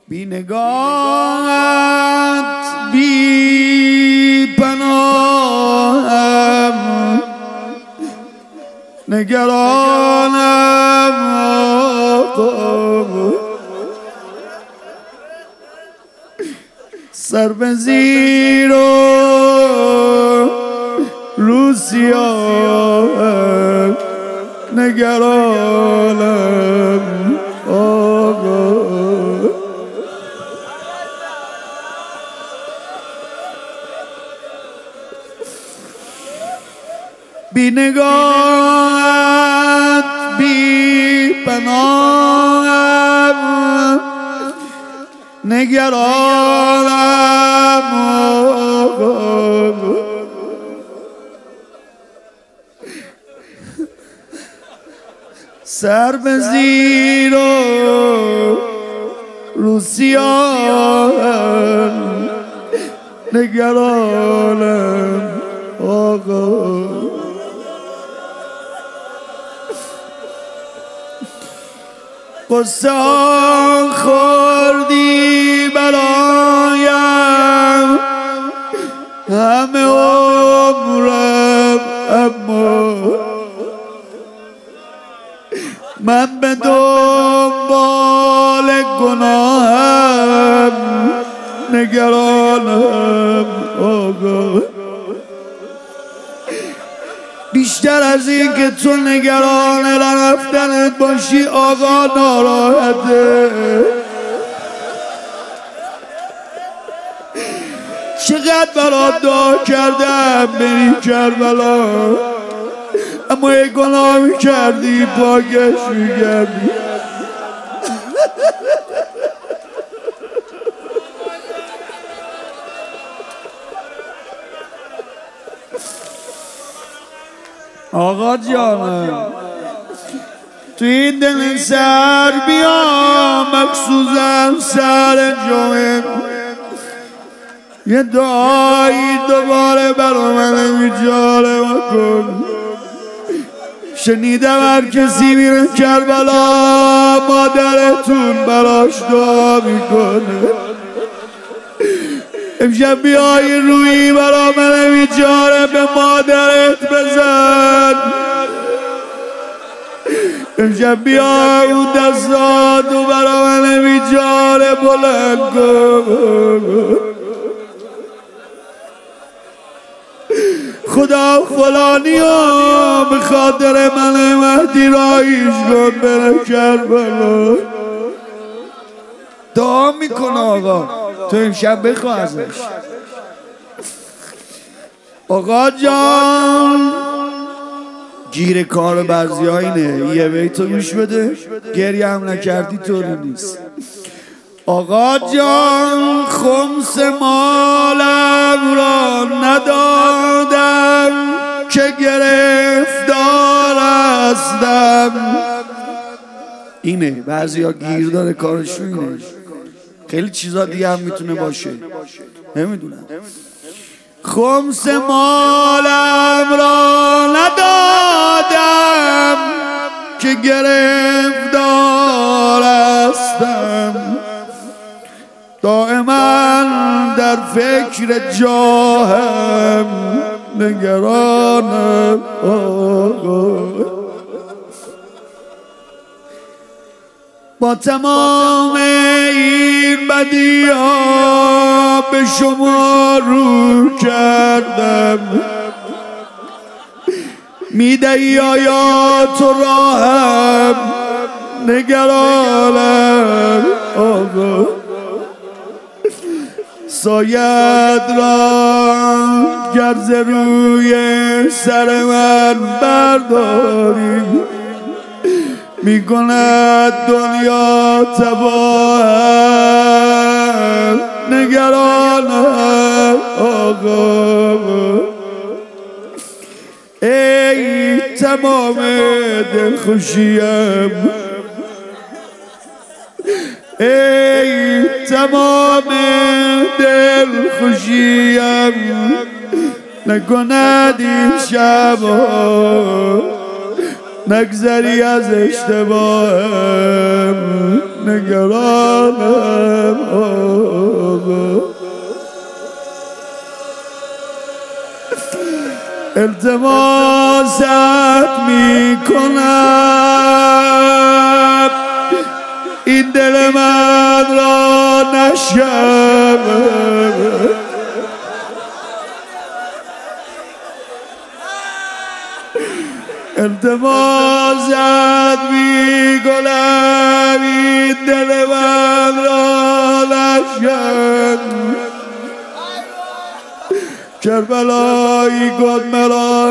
بی نگاهت بی پناهم، نگرانم سر به زیر و رو سیاه، نگرانم آقا. بی نگاهت بی پناهم، نگرانم آقا. سر به زیر و رو سیاهم، نگرانم آقا. قصه خوردی برایم همه عمرم، اما من به دنبال گناهم، نگرانم آقا. بیشتر از این که تو نگران رفتنت باشی آقا ناراحته. چقدر برات دعا کردم بری کربلا، اما یک گناه میکردی پاکش میگردی. آقا جانم تو این دل سر بیا، مخصوصا سر جمعه یه دعایی دوباره برا من بیچاره بکن. شنیدم هر کسی میره کربلا مادرتون براش دعا میکنه. امشب بیایی روی برا من بیچاره به مادرت بزن. امشب بیای اون دستاتو برا من بیچاره بلند کن. خدا فلانی ها به خاطر من مهدی رایش کن بره کربلا. دعا میکن آقا تو امشب بخواه ازش. آقا جان گیر کار بعضی ها اینه، یه بیتو گوش بده گریه هم نکردی طوری نیست. آقا جان خمس مالم را ندادم که گرفتار هستم. اینه بعضی ها گیر داره کارشون اینه. خیلی چیزا دیگه هم میتونه باشه نمیدونم. خمس مالم را ندادم که گرفتار هستم. دائما در فکر جاهم، نگرانم آقا. با تمام این بدی‌ها به شما رو کردم، میدهی آیات و راهم، نگرانم آقا. سایت را گرز روی سر من برداری، میکند دنیا تباهم، نگرانم آقا. ای تمام دلخوشیم، ای تمام دلخوشیم، نکند این شب نگذری از اشتباهم نگرانم آقا التماست میکنم این دل من را نشکن التماست میکنم این دل من را نشکن کربلایی کن مرا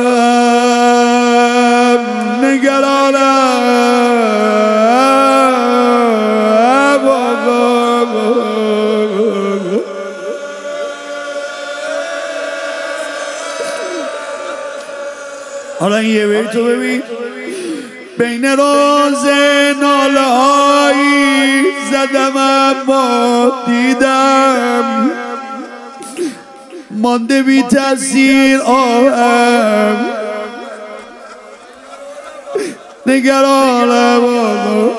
نگرانم حالا یه بیتو ببین بین راز ناله هایی زدم اما دیدم مانده بی تأثیر آهم نگرانم آقا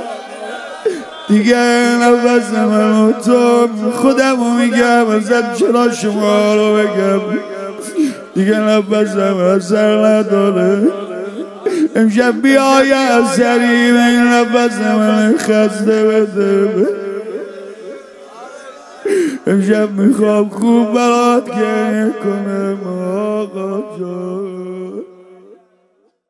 دیگه نفس من تو خودمو میگم ازت چرا شما رو بگم دیگه نفسم اثر نداره امشب بیای از سری به این نفس من خسته بده امشب میخوام خوب برات گریه کنم آقا جان